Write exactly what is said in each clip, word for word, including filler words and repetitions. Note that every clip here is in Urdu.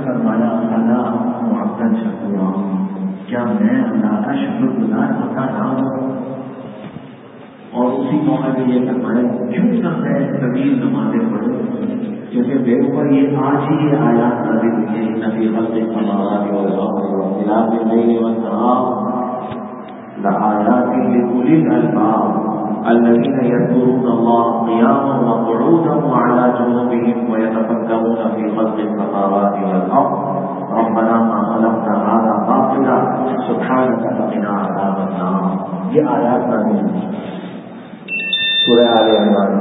فرمایا اللہ معبد شکورا، کیا میں اللہ کا شکر گزار ہوتا نہ ہوں؟ اور اسی موقع پہ یہ فرمایا کیوں نہ میں طویل نمازیں پڑھوں، کیونکہ بے اوپر یہ آج ہی یہ آیات نازل ہوئی ہیں، ان فی خلق السماوات والارض واختلاف الليل والنهار لآیات لأولی الألباب الذين يذكرون الله قياما وقعودا وعلى جنوبهم ويتفكرون في خلق السماوات والأرض ربنا ما خلقت هذا باطلا سبحانك فقنا عذاب النار۔ یہ آیات نازل سورہ آل عمران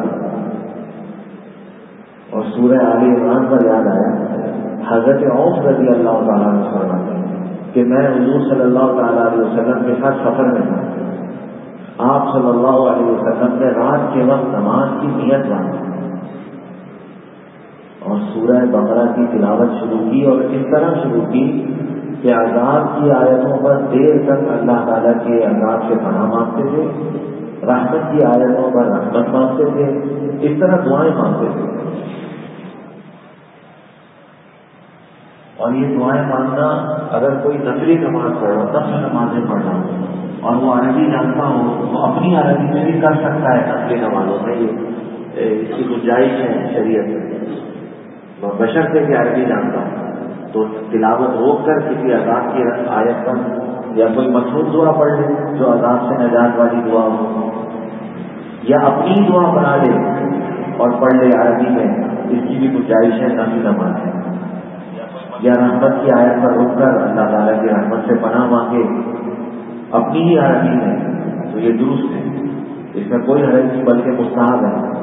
اور سورہ آل عمران پر یاد آیا حضرت عوف رضی اللہ تعالیٰ عنہ فرماتے ہیں کہ میں حضور صلی اللہ تعالیٰ علیہ وسلم کے ساتھ سفر میں تھا، آپ صلی اللہ علیہ وسلم نے رات کے وقت نماز کی نیت باندھی اور سورہ بقرہ کی تلاوت شروع کی، اور اس طرح شروع کی کہ عذاب کی آیتوں پر دیر تک اللہ تعالیٰ کے عذاب سے پناہ مانگتے تھے، رحمت کی آیتوں پر رحمت مانگتے تھے، اس طرح دعائیں مانگتے تھے۔ اور یہ دعائیں مانگنا اگر کوئی نفلی نماز پڑھ رہا، نفل نمازیں پڑھ رہا ہو اور وہ عربی جانتا ہو تو اپنی عربی میں بھی کر سکتا ہے، نفلی نمازوں میں یہ اس کی گنجائش ہے شریعت میں، بشرطے کہ عربی جانتا ہوں تو تلاوت روک کر کسی عذاب کی آیت پر یا کوئی مخصوص دعا پڑھ لے جو عذاب سے نجات والی دعا ہو، یا اپنی دعا بنا لے اور پڑھ لے عربی میں، اس کی بھی گنجائش ہے، نفلی نماز ہے۔ یا رحمت کی آیت پر رک کر اللہ تعالیٰ کی رحمت سے پناہ مانگے اپنی ہی عربی میں، تو یہ درست ہے، اس میں کوئی حرج نہیں بلکہ مستحب ہے۔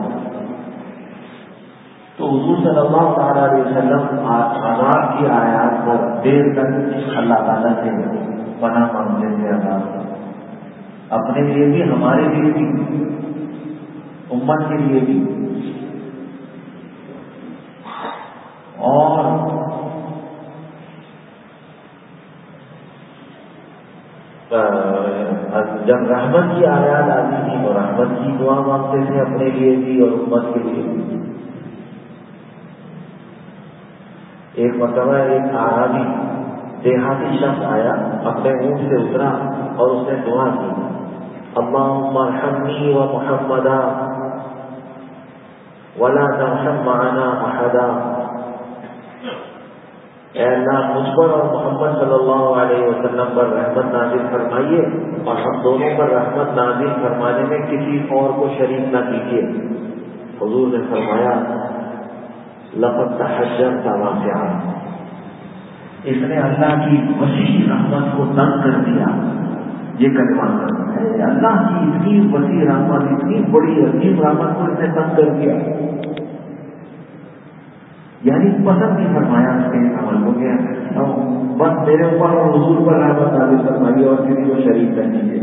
تو حضور صلی اللہ تعالیٰ علیہ وسلم عذاب کی آیات پر دیر تک اللہ تعالیٰ سے پناہ مانگتے تھے، عذاب اپنے لیے بھی، ہمارے لیے بھی، امت کے لیے بھی۔ اور جب رحمت کی آیات آتی تھی تو رحمت کی دعا مانگتے تھے اپنے لیے بھی اور امت کے لیے بھی۔ ایک مرتبہ ایک اعرابی دیہاتی شخص آیا، اپنے اونٹ سے اترا اور اس نے دعا کی، اللہم ارحمنی و محمدا ولا ترحم معنا احدا، اے اللہ مجھ پر اور محمد صلی اللہ علیہ وسلم پر رحمت نازل فرمائیے اور ہم دونوں پر رحمت نازل فرمانے میں کسی اور کو شریک نہ کیجیے۔ حضور نے فرمایا لقد تحجرت واسعا، اس نے اللہ کی وسیع رحمت کو تنگ کر دیا۔ یہ کلمہ ہے اللہ کی اتنی وسیع رحمت، اتنی بڑی عظیم رحمت کو اس نے تنگ کر دیا، یعنی پسند نہیں فرمایا اس کے عمل کو کہ بس میرے اوپر اور حضور پر رحمت نازل فرمائیے اور کسی کو شریک کر دیجیے۔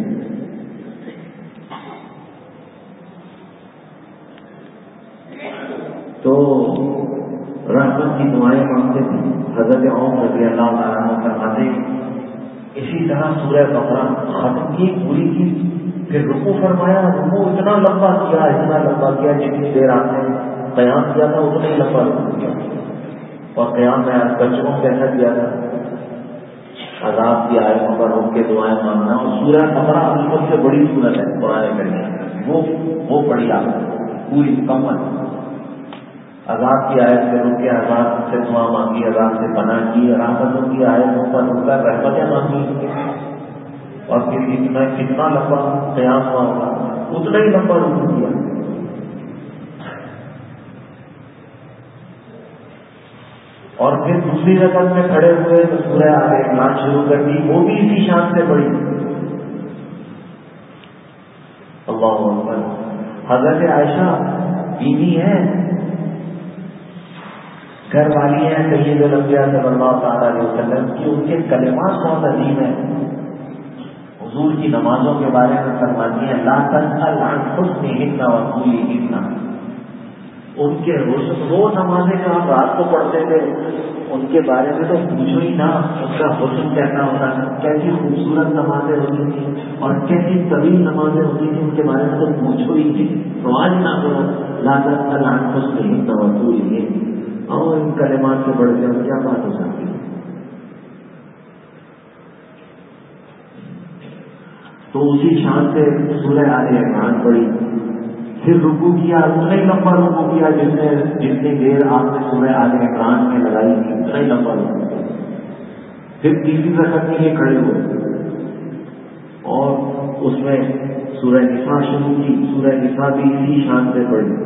تو رحمت کی دعائیں مانگتے تھے۔ حضرت عمر رضی اللہ تعالیٰ عنہ فرماتے اسی طرح سورہ بقرہ ختم کی، پوری کی، پھر رکوع فرمایا، رکوع اتنا لمبا کیا اتنا لمبا کیا جتنی دیر آپ نے قیام کیا تھا اتنا ہی لمبا رکوع کیا، اور قیام میں بچوں کو کیسا کیا تھا، عذاب کی آیتوں پر رک کے دعائیں مانگنا۔ اور سورہ بقرہ سب سے بڑی سورت ہے قرآن کریم، وہ وہ پڑھی آپ پوری مکمل، عذاب کی آیت سے رک کے عذاب سے دعا مانگی، عذاب سے پناہ کی، رحمتوں کی آیتوں پر رک کر رحمتیں مانگی، اور پھر اتنا کتنا لمبا قیام ہوا ہوگا اتنا ہی لمبا رکوع کیا۔ اور پھر دوسری رکعت میں کھڑے ہوئے تو سورہ آل عمران شروع کر دی، وہ بھی اسی شان سے پڑھی۔ اللہ اکبر۔ حضرت عائشہ بیوی ہیں، گھر والی ہیں سید الانبیاء صلی اللہ تعالیٰ علیہ وسلم کی، ان کے کلمات بہت عظیم ہیں۔ حضور کی نمازوں کے بارے میں فرماتی ہیں لا تسأل عن حسنہن وطولہن، ان کے حسن، وہ نمازیں جو آپ رات کو پڑھتے تھے ان کے بارے میں تو پوچھو ہی نہ، اس کا حسن کیسا ہوتا ہے، کیسی خوبصورت نمازیں ہوتی تھیں اور کیسی طویل نمازیں ہوتی تھیں، ان کے بارے میں تو پوچھو ہی نہیں، سوال نہ کرو۔ لا تسأل عن حسنہن وطولہن، اور ان کلمات سے بڑھ کر کیا بات ہو سکتی ہے۔ تو اسی شان سے سورہ آل عمران پڑھی. پھر رکوع کیا، اتنا ہی لمبا رکوع کیا جس نے جتنی دیر آپ نے سورہ آل عمران میں لگائی تھی اتنا ہی لمبا رکوع کیا. پھر تیسری رکعت کے لیے کھڑے ہوئے اور اس میں سورہ نساء شروع کی. سورہ نساء بھی اسی شان سے پڑھی.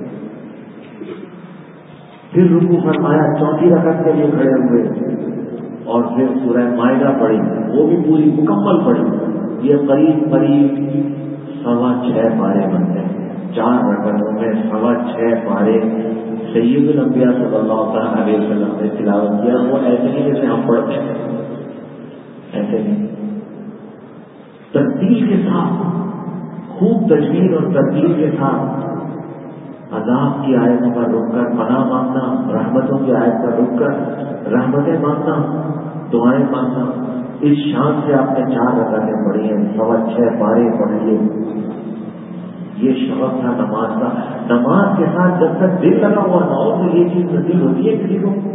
پھر رکوع فرمایا، چوتھی رکعت کے لیے کھڑے ہوئے اور پھر سورہ مائدہ پڑھی، وہ بھی پوری مکمل پڑھی. یہ قریب قریب سوا چھ پارے بنتے ہیں. چار رکعتوں میں سوا چھ پارے سید الانبیاء صلی اللہ علیہ وسلم نے تلاوت کیا. وہ ایسے نہیں جیسے ہم پڑھتے ہیں، ایسے نہیں، ترتیل کے ساتھ، خوب تجوید اور ترتیل کے ساتھ. عذاب کی آیتوں پر رک کر پناہ مانگنا، رحمتوں کی آیت پر رک کر رحمتیں مانگنا، دعائیں مانگنا. اس شان سے آپ نے چار رکعتیں پڑھی ہیں، سوا چھ پارے پڑھ لیے. یہ شوق تھا نماز کا. نماز کے ساتھ جب تک دل لگا ہوا نہ ہو تو یہ چیز نصیب ہوتی ہے کسی کو؟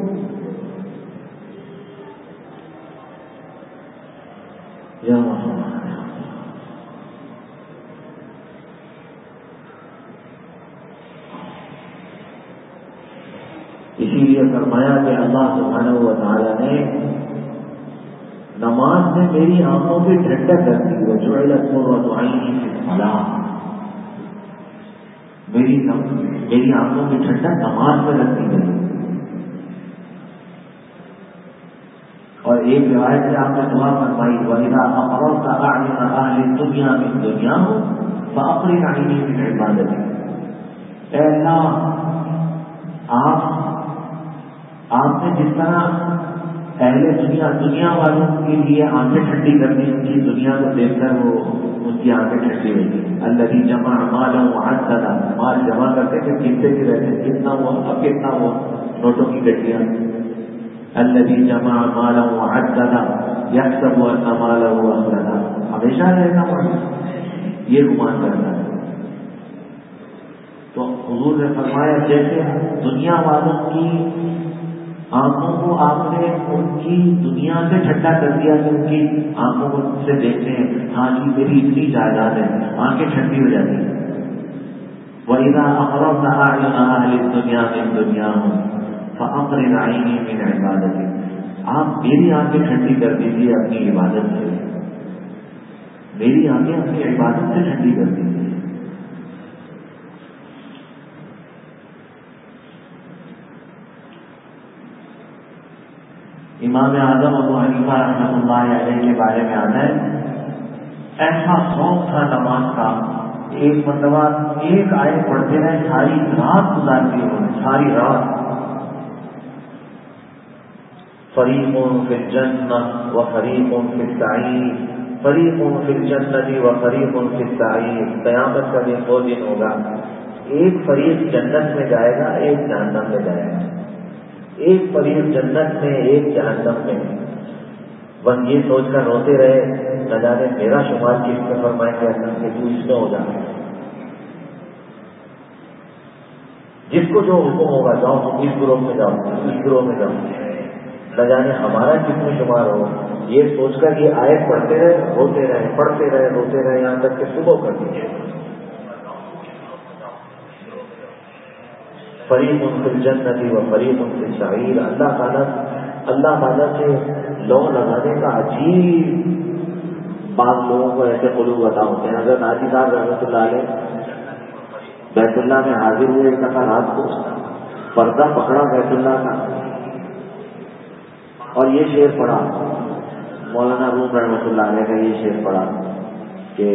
یا اسی لیے فرمایا کہ اللہ سبحانہ و تعالیٰ نے نماز میں میری آنکھوں کی ٹھنڈک کر دی ہے. جو قرۃ عینی فی الصلاۃ، میری میری آنکھوں کی ٹھنڈک نماز میں رکھ دی گئی. اور ایک روایت سے آپ نے دعا فرمائی، وَإِذَا أَقْرَرْتَ أَعْيُنَ أَهْلِ الدُّنْيَا مِنْ دُنْيَاهُمْ فَأَقْرِرْ عَيْنِي مِنْ عِبَادَتِكَ. اے اللہ، آپ آپ نے جس طرح اہل دنیا دنیا والوں کے لیے آنکھیں ٹھنڈی کر دی، ان کی دنیا کو دیکھ کر وہ ان کی آنکھیں ٹھنڈی ہو گئی. الذی جمع مالا وعددا، مال جمع کرتے پھر گنتے بھی رہتے ہیں کتنا ہوا اب کتنا ہوا، نوٹوں کی گٹیاں. الذی جمع مالا وعددا یحسب ان ماله اخلدا، ہمیشہ رہے گا مال، یہ گمان کرتا ہے. تو حضور نے فرمایا جیسے دنیا والوں کی آنکھوں کو آپ نے ان کی دنیا سے ٹھنڈا کر دیا کہ ان کی آنکھوں کو سے دیکھتے ہیں، ہاں جی میری اتنی جائیداد ہے، آنکھیں ٹھنڈی ہو جاتی ہیں. وَإِذَا أَقْرَرْتَ أَعْيُنَ أَهْلِ الدُّنْيَا مِنْ دُنْيَاهُمْ فَأَقْرِرْ عَيْنِي مِنْ عِبَادَتِكَ. آپ میری آنکھیں ٹھنڈی کر دیجیے اپنی عبادت سے، میری آنکھیں اپنی عبادت سے ٹھنڈی کر دیجیے. امام اعظم ابو حنیفہ رحمۃ اللہ علیہ کے بارے میں آتا ہے، ایسا شوق تھا نماز کا، ایک مرتبہ ایک آیت پڑھتے رہے، ساری رات گزارتے ہوئے، ساری رات. فریق فی الجنہ و فریق فی السعیر، فریق فی الجنہ و فریق فی السعیر. قیامت کا دن وہ دن ہوگا، ایک فریق جنت میں جائے گا، ایک جہنم میں جائے گا. ایک فریق جنت میں، ایک جہنم میں. بس یہ سوچ کر روتے رہے، نہ جانے میرا شمار کس میں فرمائیں گے اللہ کہ تو اس میں ہو جا. جس کو جو حکم ہوگا، جاؤ تم اس گروہ میں جاؤ، اس گروہ میں جاؤ، نہ جانے ہمارا کس میں شمار ہو. یہ سوچ کر یہ آیت پڑھتے رہے، روتے رہے، پڑھتے رہے، روتے رہے، یہاں تک کہ صبح کر دیجیے. فریق فی الجنہ و فریق فی السعیر. اللہ تعالیٰ اللہ تعالیٰ سے لو لگانے کا عجیب بعض لوگوں کو ایسے قلوب عطا ہوتے ہیں. اگر ناجی صاحب رحمۃ اللہ علیہ بیت اللہ میں حاضر ہوئے ایک دفعہ رات کو، پردہ پکڑا بیت اللہ کا اور یہ شعر پڑھا، مولانا روم رحمۃ اللہ علیہ کا یہ شعر پڑھا کہ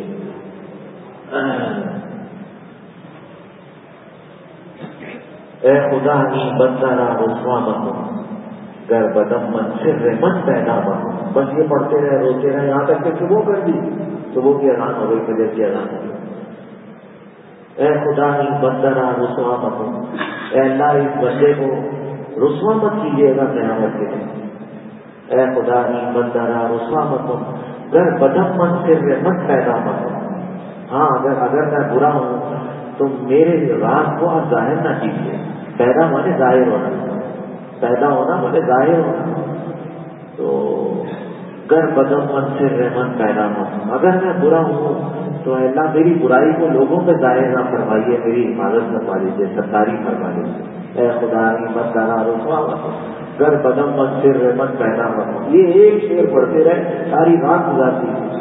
اے خدا نی بندہ رسوا مت گر بدم من سے من پیدا بنو. بس یہ پڑھتے رہے، روتے رہے، یہاں تک کہ صبح کر دی. صبح کی اذان ہو گئی، فجر کی اذان ہو گئی. اے خدا نی بندہ رسوا مت، اے اللہ اس بندے کو رسوا مت کیجیے گا قیامت کے دن. اے خدا نی بندہ رسوا مت گر بدم من سے من پیدا بنو. ہاں اگر اگر میں برا ہوں تو میرے راز کو آپ ظاہر نہ کیجیے. پیدا مانے ظاہر ہونا، پیدا ہونا مانے ظاہر ہونا. تو گر بدم من سے رحمت پیدا ہو، اگر میں برا ہوں تو اللہ میری برائی کو لوگوں پہ ظاہر نہ فرمائیے، میری حفاظت فرما لیجیے، ستاری فرما لیجیے، اے خدا مت کرا رسوا گر بدم من سے رحمت پیدا ہو۔ یہ ایک شعر پڑھتے رہے، ساری رات گزارتی ہے۔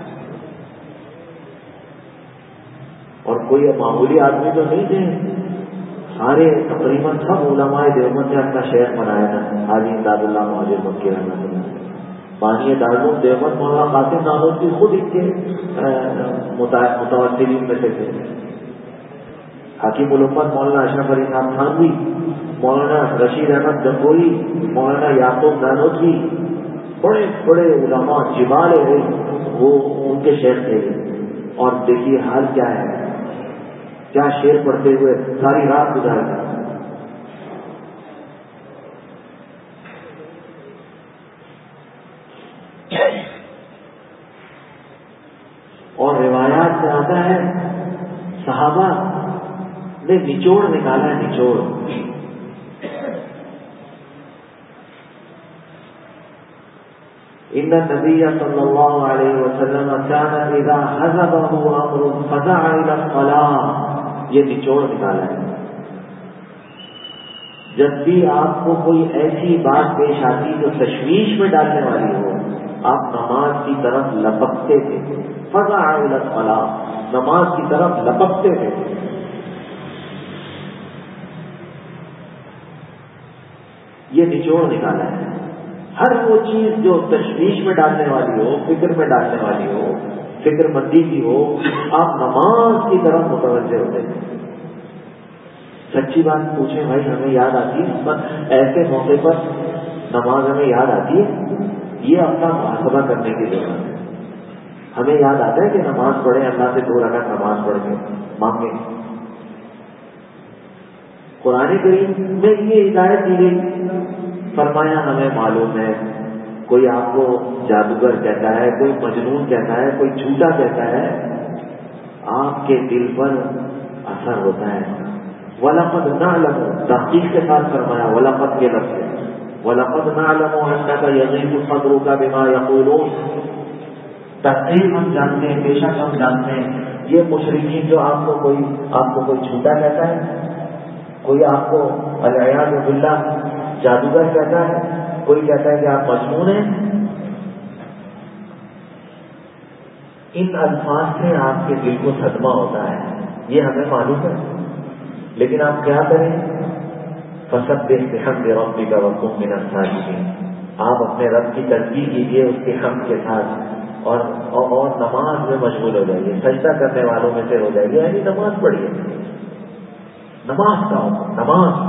اور کوئی معمولی آدمی تو نہیں تھے، سارے تقریباً سب علماء دیوبند نے اپنا شیخ بنایا تھا، حاجی امداد اللہ مہاجر مکی رحمۃ اللہ۔ بانی دارالعلوم دیوبند مولانا قاسم نانوتوی خود ان کے متوسلین میں سے تھے۔ حکیم الامت مولانا اشرف علی خان تھانوی، مولانا رشید احمد گنگوئی، مولانا یعقوب نانوتوی، بڑے بڑے علماء جبال علم وہ ان کے شیخ تھے۔ اور دیکھیے حال کیا ہے، کیا شعر پڑھتے ہوئے ساری رات گزار دی۔ اور روایات میں آتا ہے صحابہ نے نچوڑ نکالا ہے، نچوڑ۔ ان النبي صلی اللہ علیہ وسلم كان اذا حزبه امر فزع الى الصلاة، یہ نچوڑ نکالا ہے۔ جب بھی آپ کو کوئی ایسی بات پیش آتی جو تشویش میں ڈالنے والی ہو، آپ نماز کی طرف لپکتے تھے، فزع الى الصلاة، نماز کی طرف لپکتے تھے۔ یہ نچوڑ نکالا ہے۔ ہر وہ چیز جو تشویش میں ڈالنے والی ہو، فکر میں ڈالنے والی ہو، فکر مندی کی ہو، آپ نماز کی طرف متوجہ ہوتے ہیں۔ سچی بات پوچھیں بھائی، ہمیں یاد آتی ہے ایسے موقع پر نماز ہمیں یاد آتی ہے؟ یہ اپنا محاسبہ کرنے کی ضرورت ہے۔ ہمیں یاد آتا ہے کہ نماز پڑھیں، اللہ سے دو رکعت نماز پڑھ کے مانگیں۔ قرآن کریم میں یہ ہدایت دی گئی، فرمایا ہمیں معلوم ہے کوئی آپ کو جادوگر کہتا ہے، کوئی مجنون کہتا ہے، کوئی جھوٹا کہتا ہے، آپ کے دل پر اثر ہوتا ہے۔ وَلَقَدْ نَعْلَمُ، تحقیق کے ساتھ فرمایا وَلَقَدْ کے لفظ سے، وَلَقَدْ نَعْلَمُ أَنَّكَ يَغِيظُ صَدْرُكَ بِمَا يَقُولُونَ، تحقیق ہم جانتے ہیں، بے شک ہم جانتے ہیں یہ مشرکین جو آپ کو کوئی آپ کو کوئی جھوٹا کہتا ہے، کوئی آپ کو والعیاذ باللہ جادوگر کہتا ہے، کوئی کہتا ہے کہ آپ مجنون ہیں، ان الفاظ سے آپ کے دل کو صدمہ ہوتا ہے، یہ ہمیں معلوم ہے۔ لیکن آپ کیا کریں؟ فَسَبِّحْ بِحَمْدِ رَبِّكَ وَكُن مِّنَ السَّاجِدِينَ، آپ اپنے رب کی تسبیح کیجیے اس کے حمد کے ساتھ، اور اور نماز میں مشغول ہو جائیے، سجدہ کرنے والوں میں سے ہو جائیے، یعنی نماز پڑھیے، نماز کا حکم، نماز۔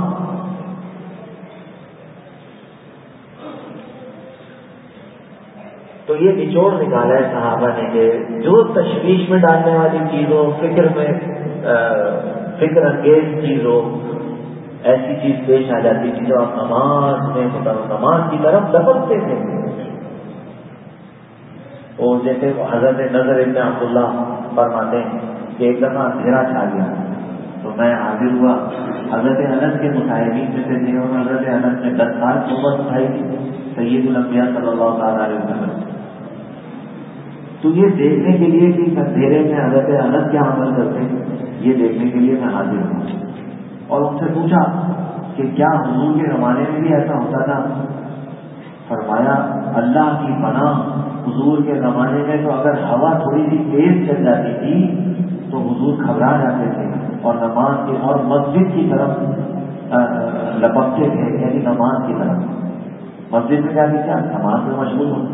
تو یہ نچوڑ نکالا ہے صحابہ نے کہ جو تشویش میں ڈالنے والی چیزوں، فکر میں فکر انگیز چیزوں، ایسی چیز پیش آ جاتی تھی جو آپ نماز میں نماز کی طرف لپکتے تھے۔ وہ جیسے حضرت نظر ابن عبداللہ فرماتے ہیں کہ ایک دفعہ اندھیرا چھا گیا تو میں حاضر ہوا، حضرت انس کے مصاحبین میں سے تھے، اور حضرت انس نے دس سال صحبت اٹھائی تھی سید الانبیاء صلی اللہ تعالیٰ علیہ وسلم۔ تو یہ دیکھنے کے لیے کہ اندھیرے میں حضرت انس کیا عمل کرتے، یہ دیکھنے کے لیے میں حاضر ہوں، اور ان سے پوچھا کہ کیا حضور کے زمانے میں بھی ایسا ہوتا تھا؟ فرمایا اللہ کی پناہ، حضور کے زمانے میں تو اگر ہوا تھوڑی سی تیز چل جاتی تھی تو حضور گھبرا جاتے تھے اور نماز کی اور مسجد کی طرف لپکتے تھے، یعنی نماز کی طرف۔ مسجد میں جا کے کیا نماز میں مشغول ہوتے۔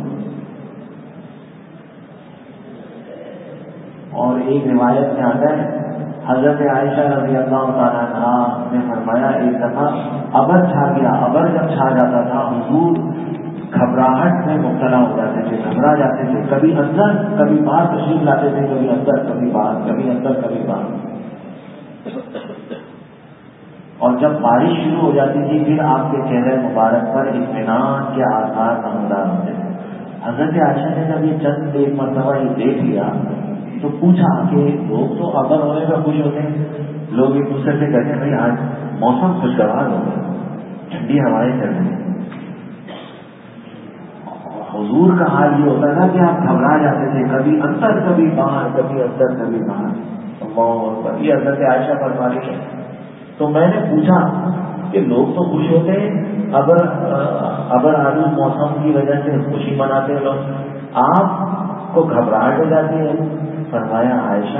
اور ایک روایت میں آتا ہے حضرت عائشہ رضی اللہ تعالیٰ عنہا نے فرمایا ایک دفعہ ابر چھا گیا، ابر جب چھا جاتا تھا حضور گھبراہٹ میں مبتلا ہو جاتے تھے، گھبرا جاتے تھے، کبھی اندر کبھی باہر تشریف لاتے تھے، کبھی اندر کبھی باہر، کبھی اندر کبھی باہر۔ اور جب بارش شروع ہو جاتی تھی پھر آپ کے چہرے مبارک پر اطمینان کے آثار نمودار ہوتے تھے۔ حضرت عائشہ نے جب یہ چند ایک مرتبہ یہ دیکھ لیا تو پوچھا کہ لوگ تو ابر ہونے میں خوش ہوتے ہیں، لوگ ایک دوسرے سے کہتے ہیں بھائی آج موسم خوشگوار ہو گیا، ٹھنڈی ہوائیں چل رہی ہیں، حضور کا حال یہ ہوتا تھا کہ آپ گھبرا جاتے تھے، کبھی اندر کبھی باہر، کبھی اندر کبھی باہر. اللہ اکبر. یہ حضرت عائشہ فرما رہی ہے. تو میں نے پوچھا کہ لوگ تو خوش ہوتے ہیں، ابر ابر آلود موسم کی وجہ سے خوشی مناتے ہیں لوگ، آپ کو گھبراہٹ ہو جاتی ہے. فرمایا عائشہ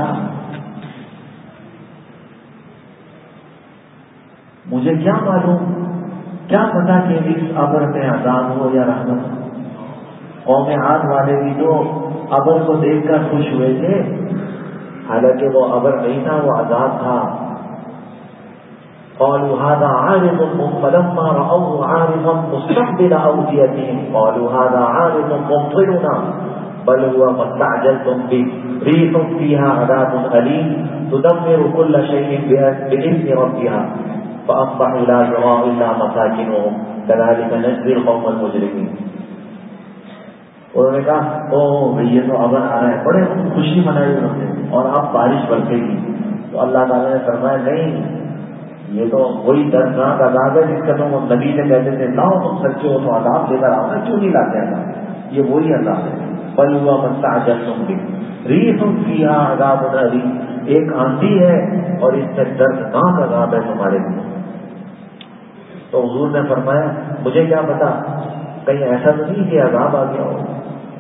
مجھے کیا معلوم، کیا پتا کہ اس ابر میں عذاب ہو یا رحمت. قوم عاد والے بھی تو ابر کو دیکھ کر خوش ہوئے تھے، حالانکہ وہ ابر نہیں تھا، وہ عذاب تھا. قالوا هذا عارض فلما رأوه عارضا مستقبل أوديتهم قالوا هذا عارض ممطرنا بل هو ما استعجلتم به ريح فيها عذاب أليم تدمر كل شيء بإذن ربها فأصبحوا لا يرى إلا مساكنهم كذلك نجزي القوم المجرمين. انہوں نے کہا او یہ تو ابر آ رہا ہے، بڑے خوشی منائی انہوں نے، اور اب بارش برسے گی. تو اللہ تعالیٰ نے فرمایا نہیں، یہ تو وہی دردناک عذاب ہے جس کا تم نبی سے کہتے تھے لاؤ تم سچے ہو تو عذاب لے کر آؤ نا، کیوں نہیں لاتے عذاب؟ یہ وہی عذاب ہے. بل ہوا مستعجلتم به ریح فیہا عذاب علیم، ایک آندھی ہے اور اس سے دردناک عذاب ہے تمہارے لیے. تو حضور نے فرمایا مجھے کیا پتا، کہیں ایسا تو نہیں کہ عذاب آ گیا ہو.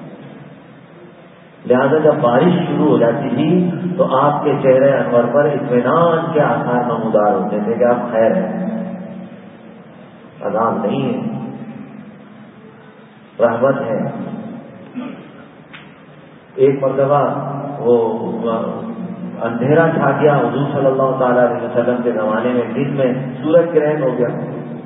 لہذا جب بارش شروع ہو جاتی تھی تو آپ کے چہرے انور پر اطمینان کے آثار نمودار ہوتے تھے کہ آپ خیر ہیں، عذاب نہیں ہے، رحمت ہے. ایک مرتبہ وہ اندھیرا چھا گیا حضور صلی اللہ تعالی علیہ وسلم کے زمانے میں، دن میں سورج گرہن ہو گیا.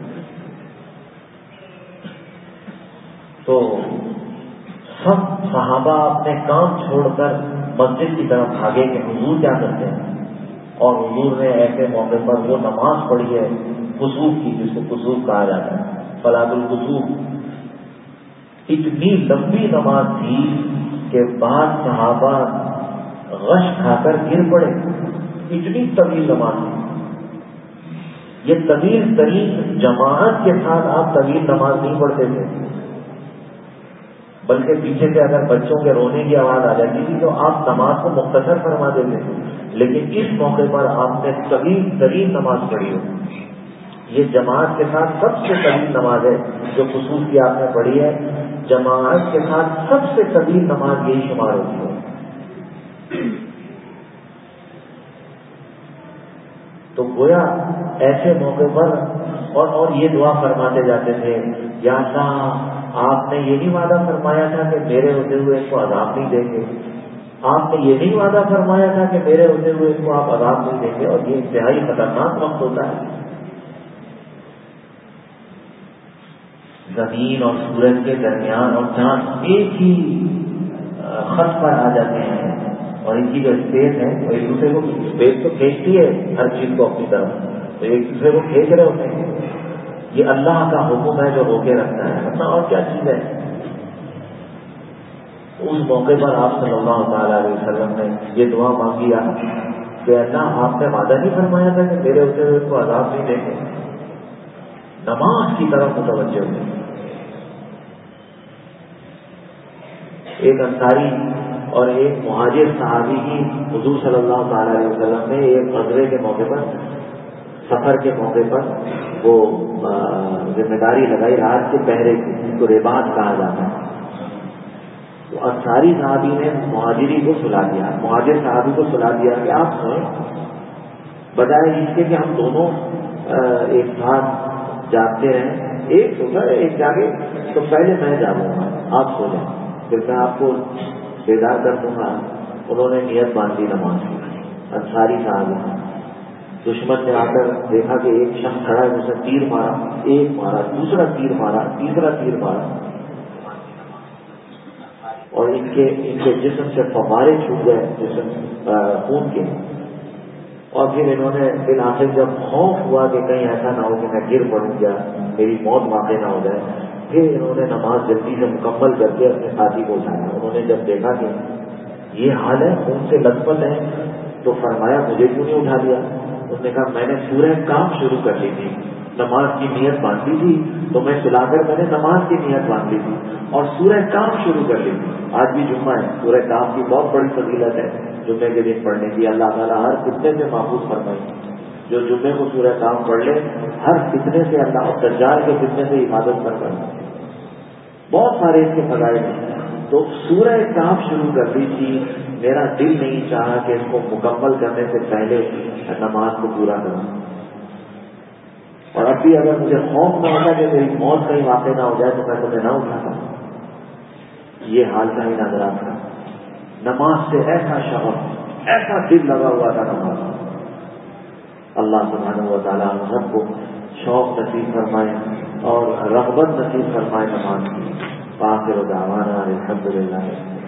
تو سب صحابہ اپنے کام چھوڑ کر مسجد کی طرف بھاگے کہ حضور کیا کرتے ہیں. اور حضور نے ایسے موقع پر وہ نماز پڑھی ہے کسوف کی، جس کو کسوف کہا جاتا ہے، صلاۃ الکسوف. اتنی لمبی نماز تھی کہ بعض صحابہ غش کھا کر گر پڑے، اتنی طویل نماز تھی. یہ طویل ترین جماعت کے ساتھ آپ طویل نماز نہیں پڑھتے تھے، بلکہ پیچھے سے اگر بچوں کے رونے کی آواز آ جاتی تھی تو آپ نماز کو مختصر فرما دیتے تھے. لیکن اس موقع پر آپ نے طویل ترین نماز پڑھی ہو. یہ جماعت کے ساتھ سب سے طویل نماز ہے جو خصوص کی آپ نے پڑھی ہے. جماعت کے ساتھ سب سے طویل نماز یہی شمار ہوتی ہے. تو گویا ایسے موقع پر اور اور یہ دعا فرماتے جاتے تھے، یا اللہ آپ نے یہ نہیں وعدہ فرمایا تھا کہ میرے ہوتے ہوئے اس کو عذاب نہیں دیں گے، آپ نے یہ نہیں وعدہ فرمایا تھا کہ میرے ہوتے ہوئے اس کو آپ عذاب نہیں دیں گے. اور یہ انتہائی خطرناک وقت ہوتا ہے. زمین اور سورج کے درمیان اور چاند ایک ہی خط پر آ جاتے ہیں، اور ان کی جو اسپیس ہے وہ ایک دوسرے کو اسپیس تو کھینچتی ہے ہر چیز کو اپنی طرف، تو ایک دوسرے کو کھینچ رہے ہوتے ہیں. یہ اللہ کا حکم ہے جو روکے رکھتا ہے، ورنہ اور کیا چیز ہے. اس موقع پر آپ صلی اللہ تعالی علیہ وسلم نے یہ دعا مانگی کہ اللہ آپ نے وعدہ نہیں فرمایا تھا کہ میرے ہوتے ہوئے کو عذاب نہیں دیں گے. نماز کی طرف متوجہ ہوئی. ایک انصاری اور ایک مہاجر صحابی کی حضور صلی اللہ تعالی علیہ وسلم نے ایک غزوے کے موقع پر، سفر کے موقع پر وہ ذمہ داری لگائی رات کے پہرے کی، جس کو رباط کہا جاتا ہے. تو انصاری صحابی نے مہاجری کو سلا دیا، مہاجر صحابی کو سلا دیا کہ آپ سوئیں، بجائے اس کے کہ ہم دونوں ایک ساتھ جاگتے رہیں. ایک سو گئے ایک جاگے تو پہلے میں جاگوں گا، آپ سو جائیں، پھر میں آپ کو بیدار کر دوں گا. انہوں نے نیت باندھی نماز کی. انصاری صحابی دشمن نے آ کر دیکھا کہ ایک شخص کھڑا ہے، اسے تیر مارا، ایک مارا، دوسرا تیر مارا، تیسرا تیر مارا، اور ان کے ان کے جسم سے فوارے چھوٹ گئے، جسم خون کے. اور پھر انہوں نے بالآخر جب خوف ہوا کہ کہیں ایسا نہ ہو کہ میں گر پڑوں یا میری موت واقع نہ ہو جائے، پھر انہوں نے نماز جلدی سے مکمل کر کے اپنے ساتھی کو اٹھایا. انہوں نے جب دیکھا کہ یہ حال ہے، خون سے لت پت ہے، تو فرمایا مجھے کیوں نہیں اٹھا لیا. انہوں نے کہا میں نے سورہ کاف شروع کر لی تھی، نماز کی نیت باندھی تھی تو میں سلا کر میں نے نماز کی نیت باندھی تھی اور سورہ کاف شروع کر لی تھی. آج بھی جمعہ ہے, سورہ کاف کی بہت بڑی فضیلت ہے جمعے کے دن پڑھنے کی. اللہ تعالیٰ ہر فتنے سے محفوظ فرمائے. جو جمعے کو سورہ کاف پڑھ لے ہر فتنے سے اللہ اور دجال کے فتنے سے حفاظت فرمائے. بہت سارے اس کے فضائل ہیں. تو سورہ کاف شروع کر دی تھی. میرا دل نہیں چاہا کہ اس کو مکمل کرنے سے پہلے نماز کو پورا کروں. اور اب بھی اگر مجھے خوف نہ ہوتا کہ میری موت کہیں واقع نہ ہو جائے تو میں تمہیں نہ اٹھاتا. یہ حال کا ہی نظر آتا. نماز سے ایسا شغف, ایسا دل لگا ہوا تھا نماز. اللہ سبحانہ و تعالیٰ ہم سب کو شوق نصیب فرمائے اور رغبت نصیب فرمائے نماز کی. آخر دعوانا الحمدللہ.